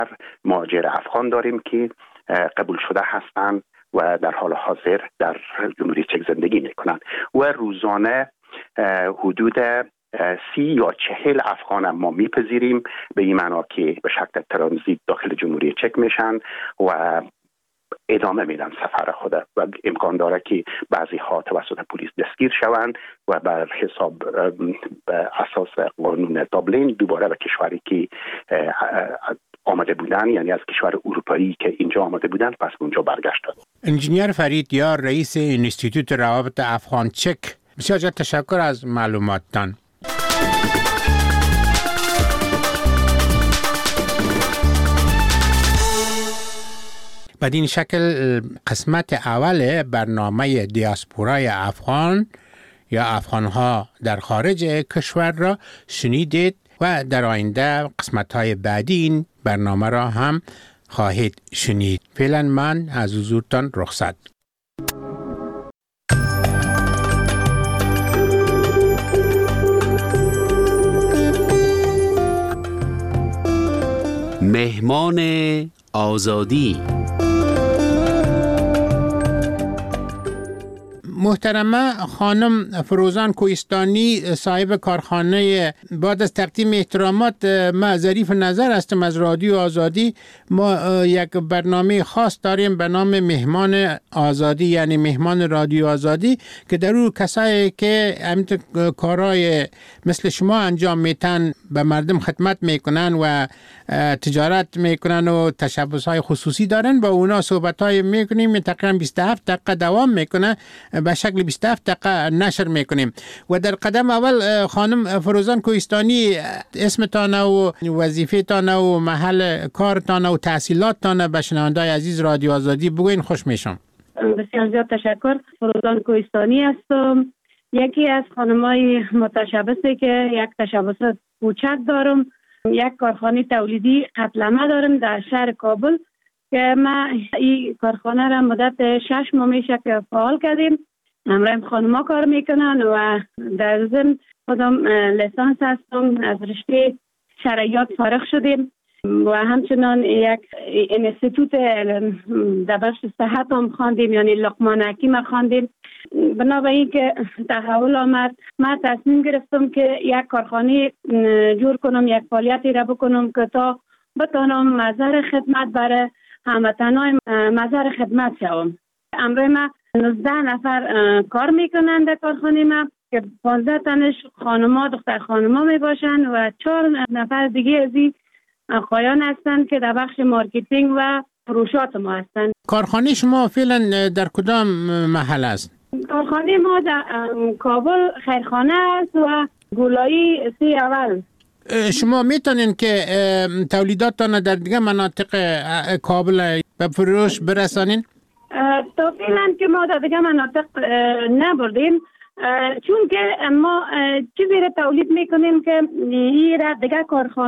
مهاجر افغان داریم که قبول شده هستند و در حال حاضر در جمهوری چک زندگی میکنند و روزانه حدود 30 یا 40 افغان ما میپذیریم، به این معنا که به شکل ترانزیت داخل جمهوری چک میشن و ادامه میدن سفر خود و امکان داره که بعضی ها توسط پلیس دستگیر شوند و بر حساب به اساس قانون دابلین دوباره به کشوری که آمده بودن، یعنی از کشور اروپایی که اینجا آمده بودن، پس اونجا برگشتند. انجینیر فرید یار، رئیس انستیتوت روابط افغان چک، بسیار تشکر از معلوماتتان. بدین شکل قسمت اول برنامه دیاسپورای افغان یا افغانها در خارج کشور را شنیدید و در آینده قسمت‌های بعدی این برنامه را هم خواهید شنید. فعلا من از حضورتان رخصت. مهمان آزادی. محترمه خانم فروزان کوهستانی، صاحب کارخانه، بعد از تقدیم احترامات ما ظریف نظر هستم از رادیو آزادی. ما یک برنامه خاص داریم به نام مهمان آزادی، یعنی مهمان رادیو آزادی، که در اون کسایی که همین کارهای مثل شما انجام میتن، به مردم خدمت میکنن و تجارت میکنن و تشبسهای خصوصی دارن، با اونا صحبتهای میکنیم. تقریبا 27 دقیقه دوام میکنه، به شکل 27 دقیقه نشر میکنیم. و در قدم اول خانم فروزان کوهستانی، اسمتان و وظیفه‌تان و محل کارتان و تحصیلاتتان به شنونده‌های عزیز رادیو آزادی بگوین، خوش میشم. بسیار زیاد تشکر. فروزان کوهستانی هستم، یکی از خانمای متشبثی که یک تشبث کوچک دارم. یک کارخانه تولیدی قتلمه دارم در شهر کابل که ما این کارخانه را مدت 6 ماه میشه که فعال کردیم. همراه خانم‌ها کار میکنن و در ضمن خودم لیسانس هستم، از رشته شرعیات فارغ شدیم و همچنان یک انستیتوت در بخش صحت هم خواندیم، یعنی لقمان حکیم خواندیم. بنابراین که تحول آمد، من تصمیم گرفتم که یک کارخانه جور کنم، یک فعالیتی را بکنم که تا بتانم مظهر خدمت برای هموطنان مظهر خدمت شوم. امروز ما 19 نفر کار میکنند در کارخانه ما که 15 تنش خانم‌ها، دختر خانم‌ها می باشند و 4 نفر دیگه از این آقایان هستند که در بخش مارکتینگ و فروشات ما هستند. کارخانه شما فعلا در کدام محل است؟ کارخانه ما در کابل خیرخانه است و گولایی 3 اول. شما میتونین که تولیداتتان در دیگه مناطق کابل به فروش برسانین؟ تا فعلا که ما در دیگه مناطق نبردیم، چون که ما چیزی را تولید میکنیم که این را دیگه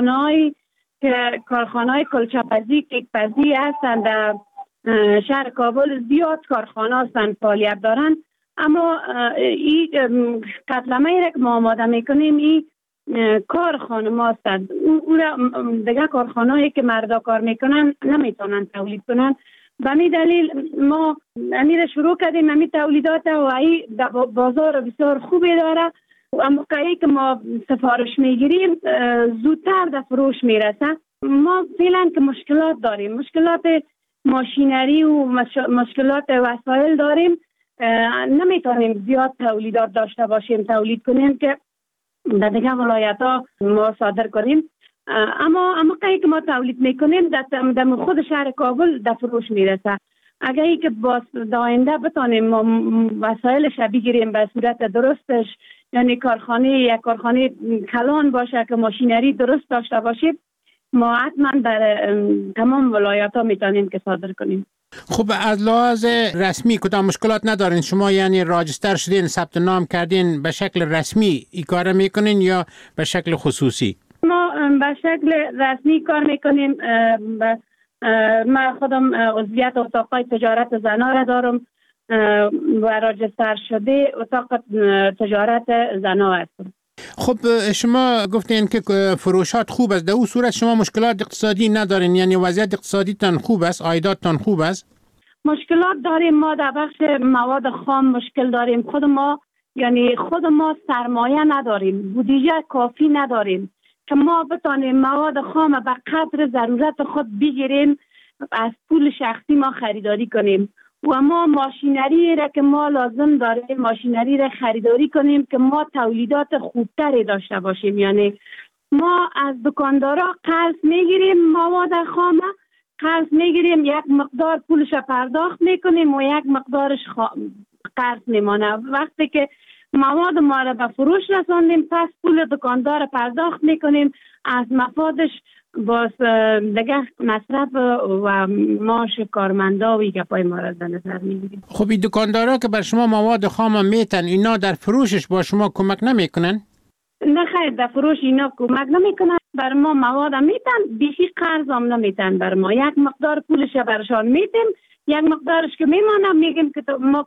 کارخانه‌های کلچه‌پزی، کیک‌پزی هستند در شهر کابل. زیاد کارخانه هستند فعالیت دارند، اما این قتلمه را که ما آماده میکنیم این کار خانم‌ها هستند. او را دیگه کارخانه‌ای که مردا کار میکنن نمیتونن تولید کنن. به همین دلیل ما امیر شروع کردیم همین تولیدات و این بازار بسیار خوبی داره. اما موقعی که ما سفارش میگیریم زودتر در فروش میرسه. ما فعلا که مشکلات داریم، مشکلات ماشینری و مشکلات وسایل داریم، نمیتونیم زیاد تولیدات داشته باشیم، تولید کنیم که در دیگه ولایت ها ما صادر کنیم. اما موقعی که ما تولید میکنیم در خود شهر کابل در فروش میرسه. اگر ای که در آینده بتانیم ما وسایلش بگیریم به صورت درستش، یعنی یک کارخانه کلان باشه که ماشینری درست داشته باشیم، ما حتما در تمام ولایت ها میتونیم که صادر کنیم. خب از لحاظ رسمی کدام مشکلات ندارین شما؟ یعنی راجستر شدین، ثبت نام کردین، به شکل رسمی این کار میکنین یا به شکل خصوصی؟ ما به شکل رسمی کار میکنیم. من خودم عضویت اتاق تجارت زنا را دارم و راجستر شده اتاق تجارت زنا هستم. خب شما گفتین که فروشات خوب است، در اون صورت شما مشکلات اقتصادی ندارین، یعنی وضعیت اقتصادیتان خوب است، عایداتتان خوب است؟ مشکلات داریم، ما در بخش مواد خام مشکل داریم. خود ما سرمایه نداریم، بودجه کافی نداریم که ما بتانیم مواد خام به قدر ضرورت خود بگیریم، از پول شخصی ما خریداری کنیم و ما ماشینری را که ما لازم داریم ماشینری را خریداری کنیم که ما تولیدات خوبتری داشته باشیم. یعنی ما از دکاندارا قرض میگیریم، مواد خام قرض میگیریم، یک مقدار پولش پرداخت میکنیم و یک مقدارش قرض میمانه. وقتی که مواد ما را به فروش رساندیم پس پول دکاندار پرداخت میکنیم، از مفادش باز دیگه مصرف و معاش کارمندا و گپای ما را در نظر میگیریم. خب این دکاندارا که بر شما مواد خام میتن، اینا در فروشش با شما کمک نمیکنن؟ نه خیر، در فروش اینا کمک نمیکنن، بر ما مواد میتن، بیشی قرض هم نمیتن بر ما. یک مقدار پولش برشان میتیم، یک مقدارش که میمانم میگیم که ما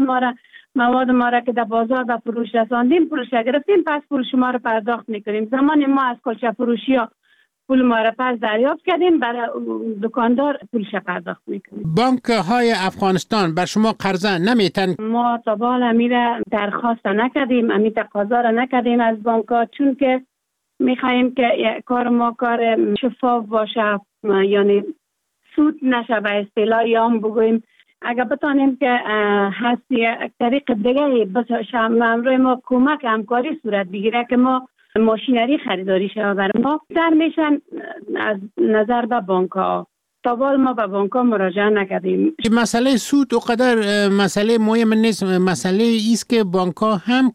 مواد ما را که در بازار به فروش رساندیم پولش گرفتیم، پس پول شما را پرداخت میکنیم. زمان ما از کلچه فروشی ها پول ما را پس دریافت کردیم، برای دکاندار پولش پرداخت میکنیم. بانک های افغانستان بر شما قرضه نمیتن؟ ما تا بال امیره درخواست نکردیم، امی تقاضا را نکردیم از بانک ها، چون که میخواییم که کار ما کار شفاف باشه، یعنی سود نشه به اصطلاح عام بگوییم. اگر بتانیم که هستی طریق دیگه روی ما کمک همکاری صورت بگیره که ما ماشینری خریداری شده بر ما سر میشن از نظر به بانک ها. تا بال ما به بانک ها مراجعه نکردیم. مسئله سود اقدر مسئله مهم نیست، مسئله ایست که بانک ها هم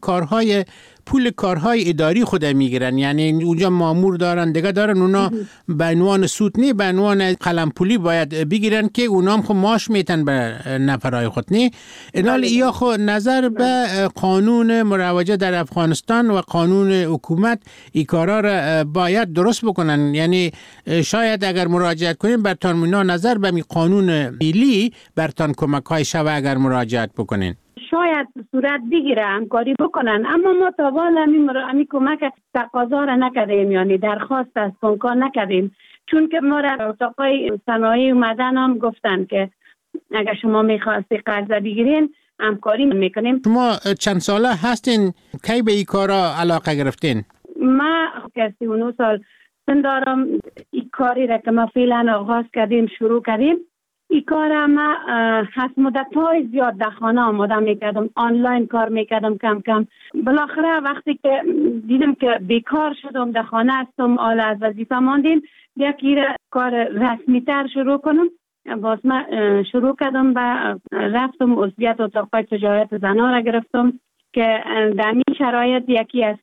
پول کارهای اداری خود میگیرن، یعنی اونجا مامور دارن دیگه دارن، اونا به عنوان سود نه، به عنوان قلم پولی باید بگیرن که اونا هم خود معاش میتن به نفرای خود نه. انال یا خود نظر به قانون مروجه در افغانستان و قانون حکومت این کارا را باید درست بکنن، یعنی شاید اگر مراجعت کنیم برتان اونا نظر به قانون ملی برتان کمک های شوه اگر مراجعت بکنین. شاید صورت بگیره همکاری بکنن، اما ما تا حالا همی کمک تقاضا را نکردیم، یعنی درخواست از بانک نکردیم، چون که ما را اتاقای صنایع اومدن هم گفتن که اگر شما میخواستی قرض بگیرین همکاری میکنیم. شما چند ساله هستین کی به این کارا علاقه گرفتین؟ ما که 39 سال سن دارم. این کاری را که ما فعلا آغاز کردیم شروع کردیم. این کار ما هست مدت‌های زیاد در خانه آماده میکردم، آنلاین کار میکردم کم کم. بالاخره وقتی که دیدم که بیکار شدم در خانه هستم، آل از وظیفه ماندیم، یکی کار رسمی تر شروع کنم. باز من شروع کردم و رفتم عضویت اتاق تجارت زنان را گرفتم که در این شرایط یکی از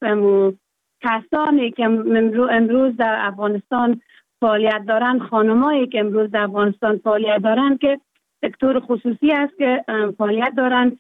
کسانی که امروز در افغانستان فعالیت دارن، خانمایی که امروز در افغانستان فعالیت دارن که سکتور خصوصی است که فعالیت دارن،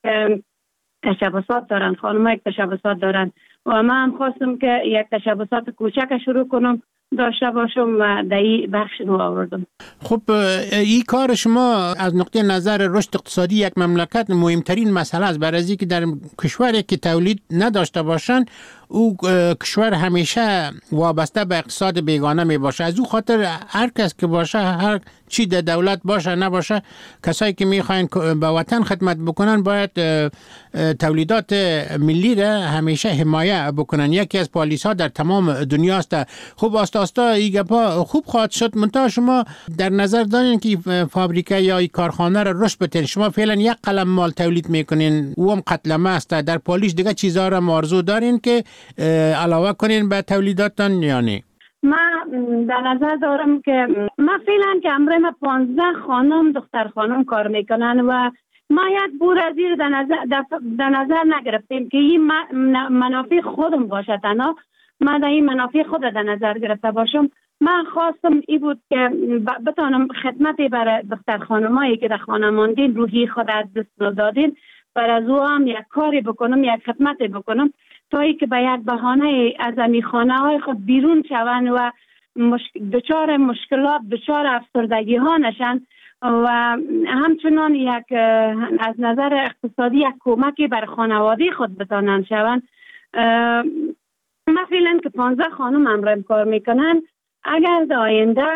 تشبثات دارن، خانمایی که تشبثات دارن و من هم خواستم که یک تشبثات کوچک شروع کنم داشته باشم و در این بخش رو آوردم. خب این کار شما از نقطه نظر رشد اقتصادی یک مملکت مهمترین مسئله است، برای اینکه در کشوری که تولید نداشته باشن او کشور همیشه وابسته به اقتصاد بیگانه می باشه. از او خاطر هر کس که باشه، هر چی در دولت باشه نباشه، کسایی که میخواین به وطن خدمت بکنن باید تولیدات ملی را همیشه حمایه بکنن. یکی از پالیس ها در تمام دنیاست. خب آستا این گپا خوب خواهد شد، منتها شما در نظر دارین که فابریکه یا کارخانه را رشد بدین. شما فعلا یک قلم مال تولید میکنین، او هم قتلمه است. در پالیش دیگه چیزا را آرزو دارین که علاوه کنین به تولیداتان یا نه؟ من در نظر دارم که ما فعلا که امروز 15 خانم دختر خانم کار میکنن و ما یک بور از این در نظر نگرفتیم که این منافع خودم باشه. تنها من در این منافع خود در نظر گرفته باشم. من خواستم ای بود که بتانم خدمتی برای دختر خانمایی که در خانه ماندین، روحی خود از دست دادین، برای او هم یک کاری بکنم، یک خدمتی بکنم تا ای که به یک بهانه از امی خانه های خود بیرون شوند و دچار مشکلات، دچار افسردگی ها نشن و همچنان یک از نظر اقتصادی یک کمکی بر خانواده خود بتانند شوند. مثلا که 15 خانم همراهم کار میکنن، اگر در آینده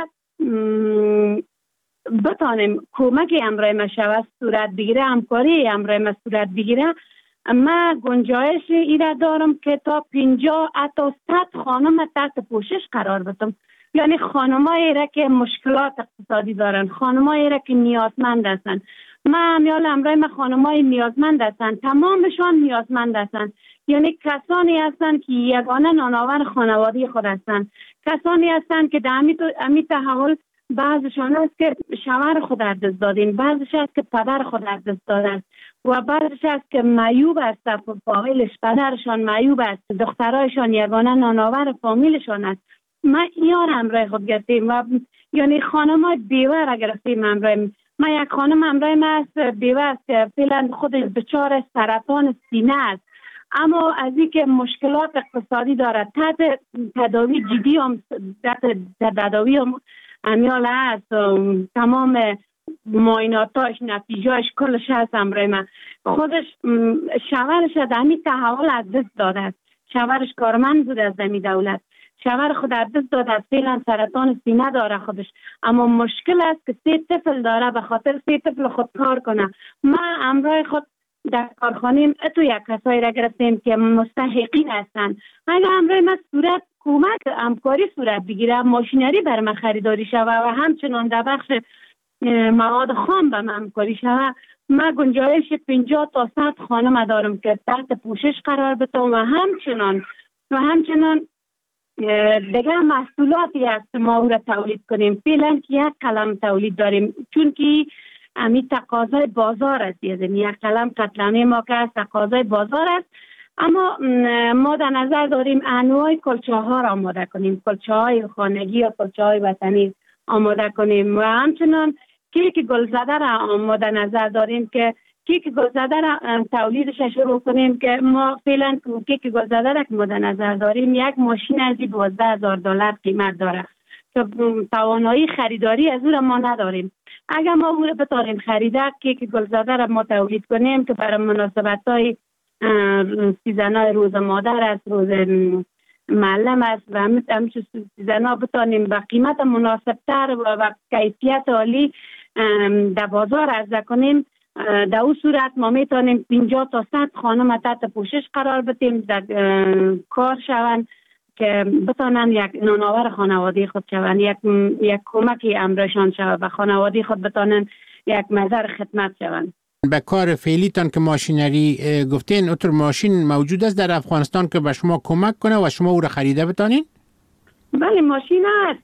بتانیم کمک همراهم شود صورت بگیره، همکاری همراهم صورت بگیره، من گنجایش ایره دارم که تا 50 حتی 100 خانم تحت پوشش قرار بدم. یعنی خانمایی را که مشکلات اقتصادی دارن، خانمایی را که نیازمند هستن. من همیال همراه خانمای نیازمند هستن، تمامشان نیازمند هستن. یعنی کسانی هستن که یگانه نانآور خانواده خود هستن، کسانی هستن که در امی تحول بعضشان هست که شوهر خود از دست دادین، بعضش هست که پدر خود از دست دادن و بعضش هست که معیوب است، فامیلش پدرشان معیوب است، دخترایشان یگانه نانآور فامیلشان است. من ایار همراه خود گرفتیم و یعنی خانمای بیوه را گرفتیم همراه. من یک خانم همراه من است بیوه است که فعلا خودش دچار سرطان سینه است، اما از اینکه مشکلات اقتصادی دارد، تحت تداوی جدی هم تداوی هم امیال هست، تمام معایناتاش نتیجهش کلش هست همراه من. خودش شوهرش از همین تحول از دست داده است، شوهرش کارمند بود از همین دولت، شوهر خود از دست داده است، فعلا سرطان سینه داره خودش، اما مشکل است که 3 طفل داره، به خاطر 3 طفل خود کار کنه. من همراه خود در کارخانه اتو یک کسایی را گرفتیم که مستحقین هستند. اگر همراه من صورت کمک همکاری صورت بگیره، ماشینری بر من خریداری شود و همچنان در بخش مواد خام به من همکاری شود، من گنجایش 50 تا 100 خانم دارم که تحت پوشش قرار بدم و همچنان دیگه محصولاتی هست ما او را تولید کنیم. فعلا که یک قلم تولید داریم، چون که امی تقاضای بازار است. یعنی یک قلم قطلمه ما که از تقاضای بازار است، اما ما در نظر داریم انواع کلچه ها را آماده کنیم، کلچه های خانگی یا کلچه های وطنی آماده کنیم و همچنان کیک گلزده را آماده نظر داریم که کیک گلزده را تولیدش شروع کنیم که ما فعلا کیک گلزده را که مد نظر داریم یک ماشین از $12,000 قیمت داره که توانایی خریداری از او را ما نداریم. اگر ما او را بتاریم خریده، کیک گلزده را ما تولید کنیم که برای مناسبت های سیزنای روز مادر است، روز معلم است و همچون سیزنا بتانیم با قیمت مناسب تر و کیفیت عالی در بازار عرضه کنیم، در اون صورت ما میتونیم 50 تا 100 خانم تحت پوشش قرار بدیم، در کار شوند که بتانن یک نانآور خانواده خود شوند، یک کمکی امرشان شود و خانواده خود بتانن یک مظهر خدمت شوند. به کار فعلیتان که ماشینری گفتین، اتر ماشین موجود است در افغانستان که به شما کمک کنه و شما او را خریده بتانین؟ بله ماشین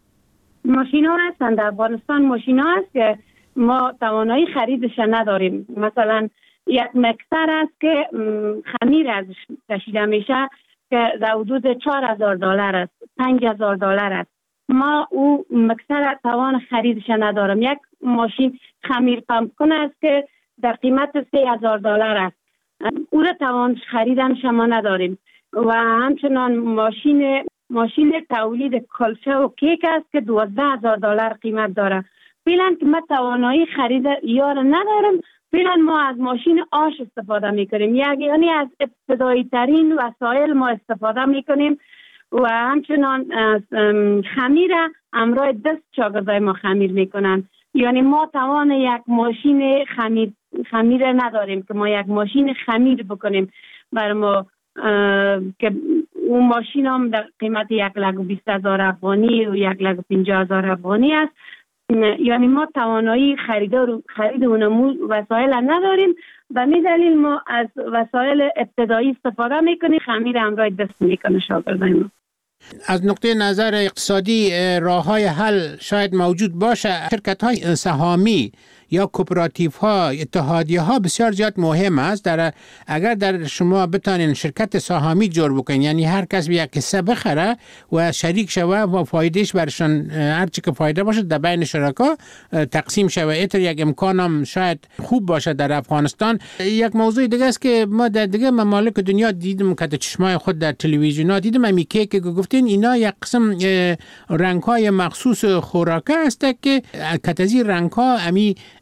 ها هستند در افغانستان، ماشین ها هست که ما توانایی خریدش نداریم. مثلا یک مکسر است که خمیر ازش کشیده میشه که در حدود $4,000 است، $5,000 است. ما او مکسر توان خریدش ندارم. یک ماشین خمیر پمپ کنه است که در قیمت $3,000 است، او را توان خریدن شما نداریم. و همچنان ماشین تولید کلچه و کیک است که $12,000 قیمت داره. فعلا که ما توانایی خرید یار ندارم، فعلا ما از ماشین آش استفاده میکنیم، یعنی از ابتدایی ترین وسایل ما استفاده میکنیم و همچنان خمیر همراه دست شاگردای ما خمیر میکنن. یعنی ما توان یک ماشین خمیر نداریم که ما یک ماشین خمیر بکنیم بر ما، که اون ماشین هم در قیمت 1,20,000 افغانی و 1,50,000 افغانی است. یعنی ما توانایی خرید اون وسایل نداریم، به می دلیل ما از وسایل ابتدایی استفاده میکنیم، خمیر همراه دست میکنه شاگردای ما. از نقطه نظر اقتصادی راه‌های حل شاید موجود باشه. شرکت‌های سهامی یا کوپراتیو ها، اتحادیه ها بسیار زیاد مهم است. اگر در شما بتانین شرکت سهامی جور بکنین، یعنی هر کس به یک حصه بخره و شریک شوه و فایدهش برشان هر چی که فایده باشه در بین شرکا تقسیم شوه. ایتر یک امکان هم شاید خوب باشه در افغانستان. یک موضوع دیگه است که ما در دیگه ممالک دنیا دیدم که چشمای خود در تلویزیون ها دیدم، امی که گفتین اینا یک قسم رنگ های مخصوص خوراکه است که کتازی رنگ ها امی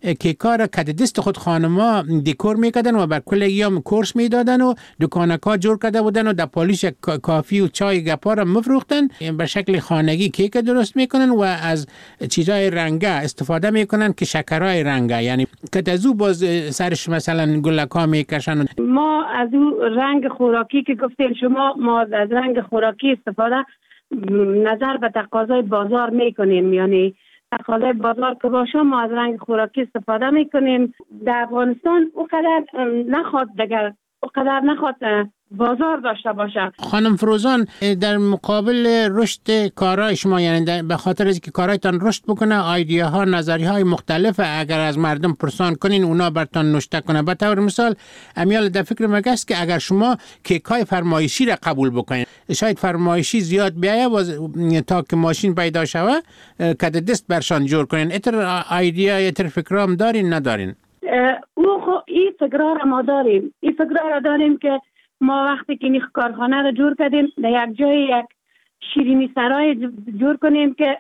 کیکار کد دست خود خانما دکور میکردن و بر کل ایام کورس میدادن و دکانکا جور کرده بودن و در پالیش کافی و چای گپا را مفروختن. به شکل خانگی کیک درست میکنن و از چیزای رنگه استفاده میکنن که شکرهای رنگه، یعنی که از او باز سرش مثلا گلکا میکشن. ما از او رنگ خوراکی که گفتین شما، ما از رنگ خوراکی استفاده نظر به تقاضای بازار میکنیم، یعنی تقاضای بازار که باشه ما از رنگ خوراکی استفاده میکنیم. در افغانستان اونقدر نخواد بازار داشته باشه. خانم فروزان، در مقابل رشد کارهای شما، یعنی به خاطر اینکه کارهایتان رشد بکنه، ایدیاها، نظریه‌های مختلف اگر از مردم پرسان کنین اونا برتان نوشته کنه. به طور مثال امیال در فکر مگست که اگر شما کیک‌های فرمایشی را قبول بکنین، شاید فرمایشی زیاد بیایه تا که ماشین پیدا شوه کد دست برشان جور کنین. اتر ایدیا، اتر فکرام دارین ندارین؟ این فکرها را ما داریم. این فکرها را داریم که ما وقتی که این کارخانه را جور کردیم در یک جای یک شیرینی سرای جور کنیم که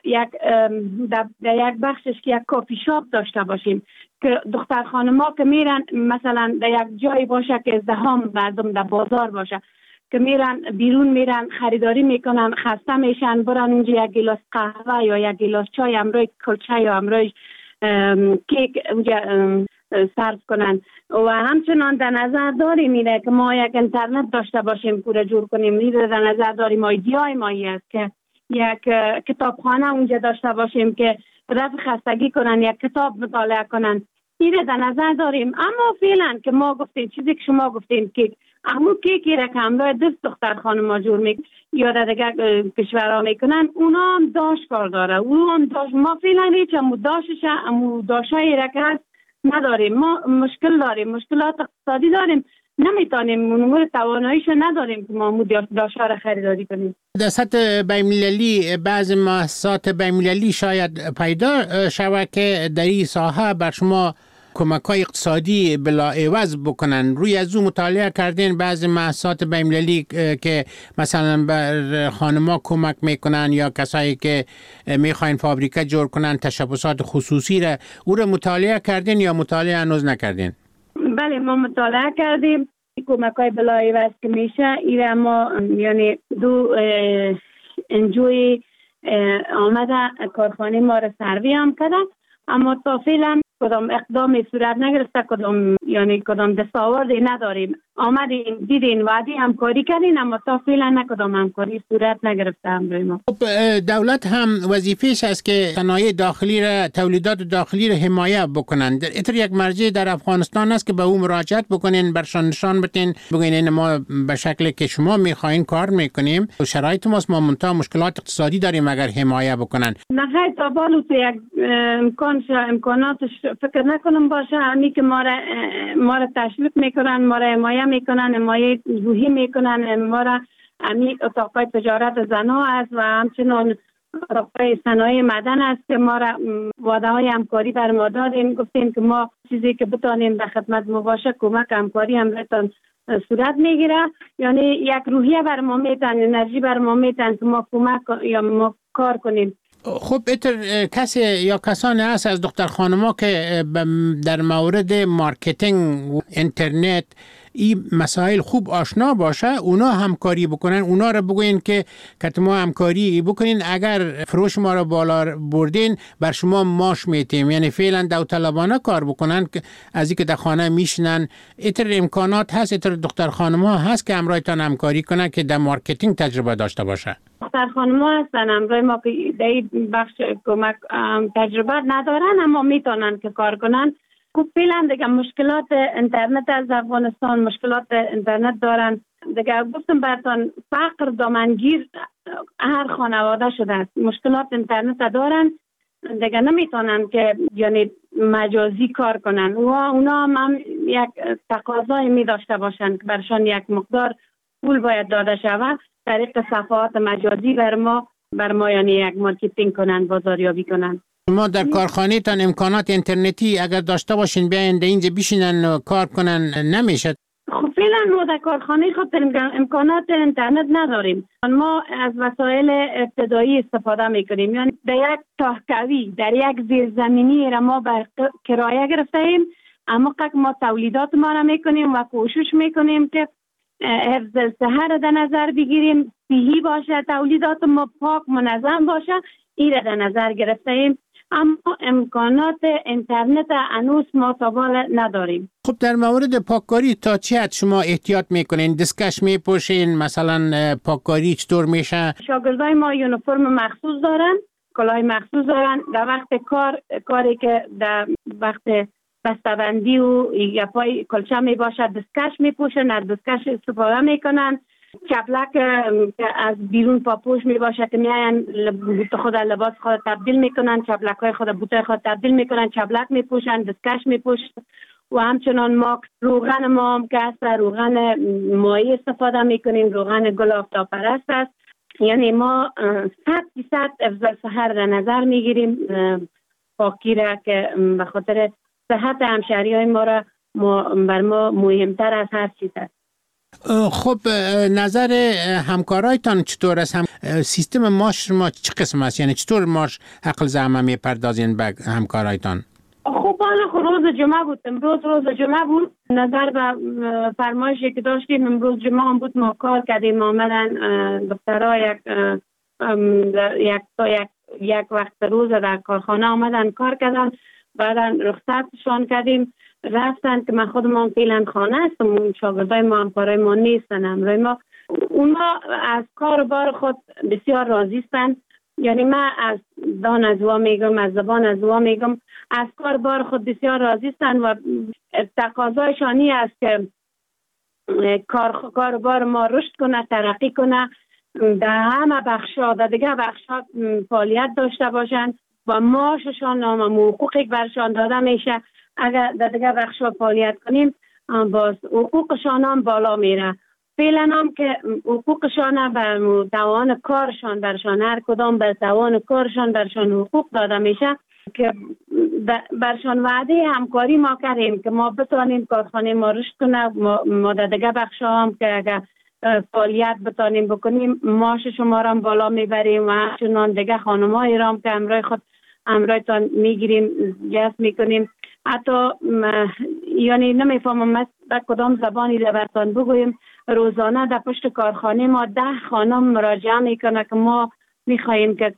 در یک بخشش که یک کافی شاپ داشته باشیم که دختر خانما که میرن مثلا در یک جایی باشه که ازدحام مردم در بازار باشه که میرن بیرون، میرن خریداری میکنن، خسته میشن، برن اونجا یک گلاس قهوه یا یک گلاس چای امروی کلچه یا امروی کیک اونجا صرف کنن. و همچنان در نظر داریم اینه که ما یک اینترنت داشته باشیم که جور کنیم. اینه در نظر داریم ایدیای مایی است که یک کتابخانه اونجا داشته باشیم که رفع خستگی کنن، یک کتاب مطالعه کنن. اینه در نظر داریم. اما فعلا که ما گفتیم چیزی که شما گفتیم که همون کیکی را که همراه دست دختر خانم جور میکنن یا در دیگر کشورها میکنن، اونا هم داشت کار داره. اونا هم داشت. ما فعلا هیچ همون داشتایی را که هست نداریم. ما مشکل داریم، مشکلات اقتصادی داریم، نمیتونیم، امور تواناییشو نداریم که ما داشتها را خریداری کنیم. در سطح بین‌المللی بعض مؤسسات بین‌المللی شاید پیدا شود که در این ساحه بر شما کمک‌های اقتصادی بلا عوض بکنن. روی از او مطالعه کردین بعض مؤسسات بین‌المللی که مثلا بر خانما کمک میکنن یا کسایی که میخواین فابریکه جور کنن، تشبثات خصوصی را او را مطالعه کردین یا مطالعه هنوز نکردین؟ بله ما مطالعه کردیم. کمک‌های بلا عوض که میشه ایره ما یعنی دو انجوی آمده کارخانه ما را سروی هم کردن، اما تا فعلا کدام اقدامی صورت نگرفته، کدام دستاوردی نداریم. آمدین دیدین وعده همکاری کردین اما تا فعلا نکدام همکاری صورت نگرفته همروی ما. دولت هم وظیفه‌اش است که صنایع داخلی را، تولیدات داخلی را حمایت بکنن. اتر یک مرجع در افغانستان است که به او مراجعت بکنین، برشان نشان بدین، بگین ما به شکلی که شما میخواین کار میکنیم و شرایط ما منتها مشکلات اقتصادی داریم اگر حمایت بکنن. نه خیلی تا بالو تو یک امکاناتش فکر نکنم باشه. همی که ما را تشویق میکنن، ما را حمایت میکنن، حمایت روحی میکنن، ما را همی اتاقای تجارت زنها است و همچنان اتاقای صنایع معدن است که ما را وعده های همکاری بر ما دادیم. گفتیم که ما چیزی که بتانیم در خدمت ما باشه کمک همکاری هم بتان صورت میگیره. یعنی یک روحیه بر ما میتن، انرژی بر ما میتن که ما کمک یا ما کار کنیم. خب اتر کسی یا کسانی هست از دختر خانما که در مورد مارکتینگ و اینترنت این مسائل خوب آشنا باشه، اونا همکاری بکنن، اونا را بگوین که ما همکاری بکنین، اگر فروش ما را بالا بردین بر شما ماش میتیم. یعنی فعلا داوطلبانه کار بکنن که از اینکه در خانه میشنن. اتر امکانات هست، اتر دختر خانما هست که همراهتان همکاری کنن که در مارکتینگ تجربه داشته باشه. دختر خانما هستن همراه ما که در این بخش کمک تجربه ندارن اما میتونن که کار کنن. فعلا دیگه مشکلات اینترنت از افغانستان، مشکلات اینترنت دارن دیگه. گفتم براتون فقر دامنگیر هر خانواده شده است. مشکلات اینترنت دارن دیگه، نمیتونن که یعنی مجازی کار کنن. و اونا هم یک تقاضای می داشته باشن که برشان یک مقدار پول باید داده شود طریق صفحات مجازی بر ما یعنی یک مارکتینگ کنن، بازاریابی کنن. ما در کارخانه تان امکانات اینترنتی اگر داشته باشین بیاین اینجا بشینن و کار کنن نمیشه؟ خب فعلا ما در کارخانه خود امکانات اینترنت نداریم. ما از وسایل ابتدایی استفاده میکنیم، یعنی در یک تاهکوی در یک زیرزمینی را ما به کرایه گرفته ایم، اما ما تولیدات ما را میکنیم و کوشش میکنیم که حفظ صحت را در نظر بگیریم، صحی باشه، تولیدات ما پاک منظم باشه، این را در نظر گرفته ایم، اما امکانات اینترنت هنوز ما تا بالا نداریم. خب در مورد پاککاری تا چه حد شما احتیاط میکنین؟ دستکش میپوشین؟ مثلا پاککاری چطور میشه؟ شاگردای ما یونیفرم مخصوص دارن، کلاه مخصوص دارن. در وقت کاری که در وقت بسته‌بندی و یا پای کلچه می باشد دستکش میپوشن، از دستکش استفاده میکنن. چپلک که از بیرون پاپوش می باشه که میاین بوت خود لباس خود تبدیل میکنن، چپلک های خود بوت خود تبدیل میکنن، چپلک میپوشن، دستکش میپوشن. و همچنان ما روغن ما هم که هست روغن مایی استفاده میکنیم، روغن گل آفتاب پرست است. یعنی ما 100% افضل صحت در نظر میگیریم، پاکی را که به خاطر صحت همشهری های ما را بر ما مهمتر از هر چیز است. خب نظر همکارایتان چطور است؟ سیستم ماش شما چه قسم است؟ یعنی چطور ماش عقل زحمه میپردازین به همکارایتان؟ خب روز جمعه بود، امروز روز جمعه بود. نظر به فرمایشی که داشتیم امروز جمعه هم بود، ما کار کردیم. آمدن دخترها یک وقت روز در کارخانه آمدن کار کردن، بعدا رخصتشان کردیم رفتن که من خودمان فعلا خانه هستم، شاگردای ما همکارای ما نیستن همراه ما. اونا از کار بار خود بسیار راضی هستند. یعنی من از دان از وا میگم، از زبان از وا میگم، از کار بار خود بسیار راضی هستند و تقاضایشانی است که کار بار ما رشد کنه، ترقی کنه، در همه بخشا در دیگه بخشا فعالیت داشته باشند و معاششان و حقوقی برشان داده میشه. اگر در دیگه بخشا فعالیت کنیم باز حقوقشان هم بالا میره. فعلا هم که حقوقشان بر توان کارشان برشان، هر کدام بر توان کارشان برشان حقوق داده میشه که برشان وعده همکاری ما کردیم که ما بتانیم کارخانه ما رشد کنه. ما در دیگه بخشا هم که اگر فعالیت بتانیم بکنیم معاش شما را بالا میبریم و چنان دیگه خانم‌های را که امرایتان میگیریم جذب میکنیم. حتی یعنی نمیفهمم به کدام زبانی در برتان بگویم، روزانه در پشت کارخانه ما 10 خانم مراجعه میکنه که ما میخواییم که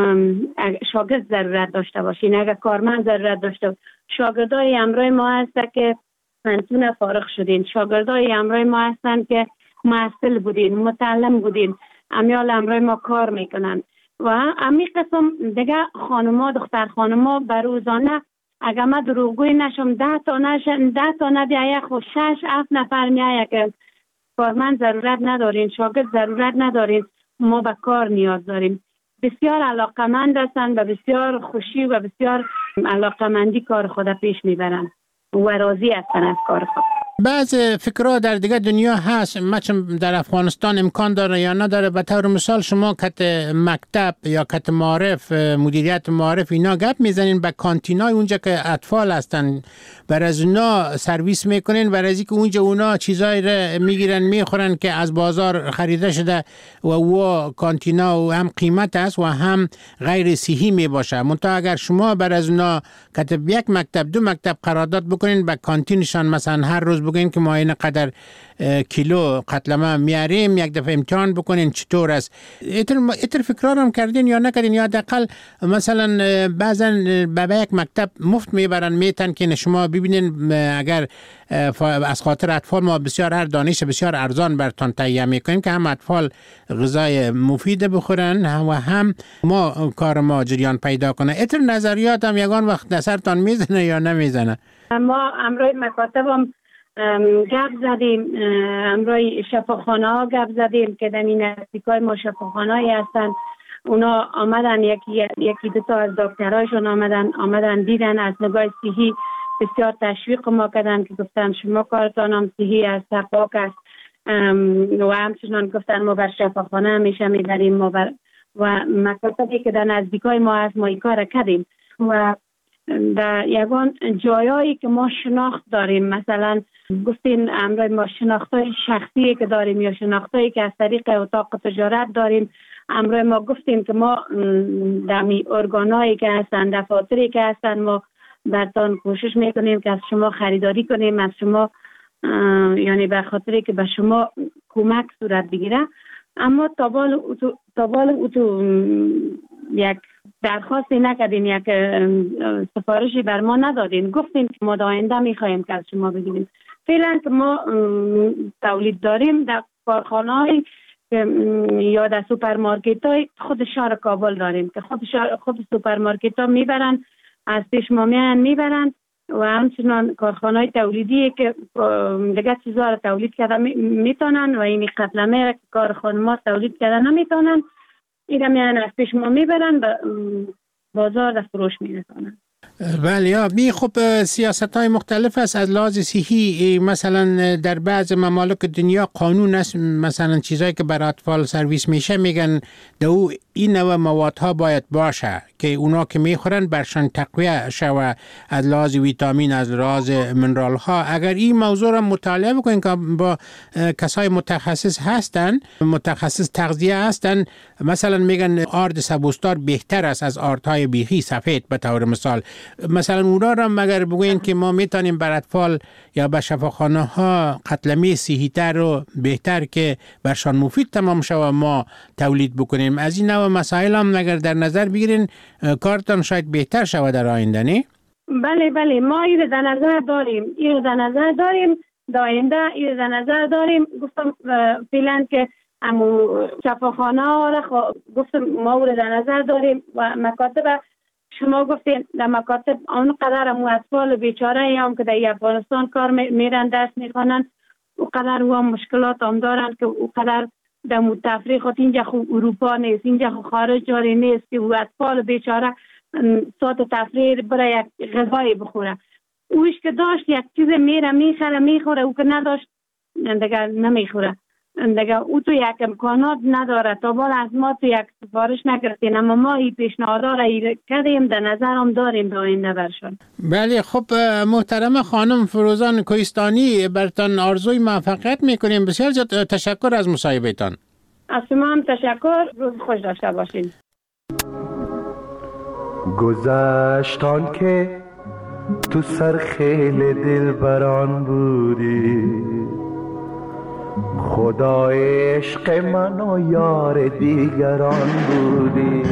شاگرد ضرورت داشته باشین، اگر کارمند ضرورت داشته باشین. شاگردای امرای ما هستن که پنسیون فارغ شدین، شاگردای امرای ما هستن که محصل بودین، متعلم بودین، امیال امرای ما کار میکنن. و امی قسم دیگه خانما، دختر خانما به روزانه اگر ما دروغگوی نشم 10 تا نبیایه خود 6-7 نفر میایه که کارمند ضرورت ندارین، شاگرد ضرورت ندارین، ما به کار نیاز داریم. بسیار علاقمند هستند و بسیار خوشی و بسیار علاقمندی کار خود پیش میبرن و راضی هستن از کار خود. بعض فکرها در دیگه دنیا هست، مثلا در افغانستان امکان داره یا نداره. به طور مثال شما کت مکتب یا کت معارف، مدیریت معارف اینا گپ میزنین به کانتینای اونجا که اطفال هستن، بر از اونا سرویس میکنین، بر از اینکه اونجا اونا چیزایی رو میگیرن میخورن که از بازار خریده شده و کانتینا و هم قیمت است و هم غیر صحی میباشه. منتها اگر شما بر از اونا کت یک مکتب 2 مکتب قرارداد بکنین به کانتینشان، مثلا هر روز بگین که ما این قدر کیلو قتلمه میاریم، یک دفعه امتحان بکنین چطور است. ایتر فکرار هم کردین یا نکردین؟ یا حداقل مثلا بعضا به یک مکتب مفت میبرن میتن که شما ببینین اگر از خاطر اطفال ما بسیار هر دانش بسیار ارزان برتان تهیه میکنیم که هم اطفال غذای مفید بخورن و هم ما کار ما جریان پیدا کنه. ایتر نظریات هم یگان وقت نظرتان میزنه یا نمیزنه؟ ما امروز مکاتب هم گپ زدیم، امروز شفاخانه ها گپ زدیم که در این نزدیکای ما شفاخانه هایی هستن. اونا آمدن یکی 2 تا از دکترایشون آمدن دیدن، از نگاه صحی بسیار تشویق ما کردن که گفتن شما کارتان هم صحی است، پاک است و همچنان گفتن ما بر شفاخانه همیشه میبریم و مکاتبی که در نزدیکای ما هست ما این کار کردیم و در یگان جایایی که ما شناخت داریم، مثلا گفتین امروز ما شناختای شخصی که داریم یا شناختایی که از طریق اتاق تجارت داریم. امروز ما گفتیم که ما دمی ارگانایی که هستن، دفاتری که هستن، ما برتان کوشش میکنیم که از شما خریداری کنیم، از شما یعنی به خاطری که به شما کمک صورت بگیره. اما تابال اوتو یک درخواستی نکردین، یک سفارشی بر ما ندادین. گفتیم که ما آینده میخوایم که از شما بگیریم. فعلا که ما تولید داریم در کارخانه‌های یا در سوپرمارکت‌های خود شهر کابل داریم که خود سوپرمارکت‌ها میبرن، از پیش ما میبرن و همچنان کارخانه‌های تولیدی که دیگه چیزا رو تولید کرده میتونن و این قتلمه که کارخانه ما تولید کرده نمیتونن، اینا میان از پیش ما میبرن و بازار در فروش میرسونن. بله. خب سیاست‌های مختلف است از لحاظ صحی. مثلا در بعض ممالک دنیا قانون است، مثلا چیزایی که برای اطفال سرویس میشه میگن دو این نوع موادها باید باشه که اونا که میخورن برشان تقویه شوه از لحاظ ویتامین، از لحاظ منرال ها. اگر این موضوع را مطالعه بکنین که با کسای متخصص هستن، متخصص تغذیه هستن، مثلا میگن آرد سبوستار بهتر است از آردهای بیخی سفید به طور مثال. مثلا اونا را مگر بگوین که ما میتونیم بر اطفال یا به شفاخانه ها قتلمی صحی‌تر و بهتر که برشان مفید تمام شوه ما تولید بکنیم، از این نوع مسائل هم اگر در نظر بگیرین کارتان شاید بهتر شوه در آینده. نه؟ بله ما این در نظر داریم، داینده این در نظر داریم. گفتم فعلا که امو شفاخانه ها را گفتم ما او در نظر داریم و مکاتب شما گفتین در مکاتب اونقدر امو اطفال بیچاره هم که در افغانستان کار میرن درس میخوانن اونقدر هم مشکلات هم دارن که اونقدر در تفریح خود اینجا خو اروپا نیست، اینجا خو خارج جاری نیست که او اطفال بیچاره ساعت تفریح برای یک غذایی بخوره. اوش که داشت یک چیز میخوره او که نداشت دیگه نمیخوره. دیگه او تو یک امکانات نداره. تا بال از ما تو یک سفارش نگرفتین، اما ما این پیشنهادها را کردیم، در نظرم داریم به آینده برشون. بله. خب محترم خانم فروزان کوهستانی، برتان آرزوی موفقیت میکنیم. بسیار تشکر از مصاحبهتان. از شما هم تشکر. روز خوش داشته باشین. گذشتان که تو سرخیل دلبران بودی، خدای عشق من و یار دیگران بودی.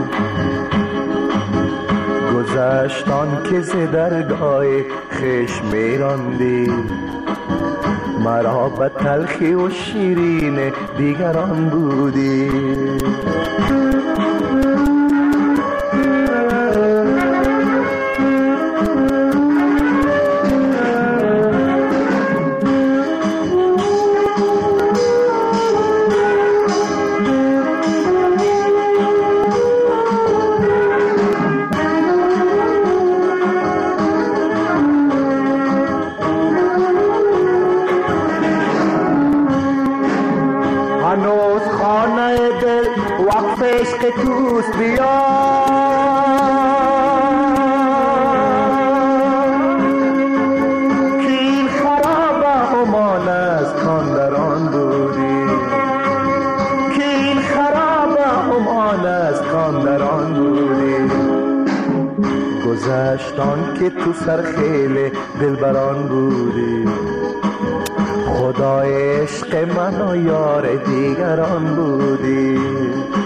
گذشتان که ز درگاه خویش میراندی، مرا به تلخی و شیرین دیگران بودی. عشق توست بیا که این خرابه همان از کان در آن بودی، که این خرابه همان از کان در آن بودی. گذشتان که تو سرخیل دلبران بودی، خدای عشق من و یار دیگران بودی.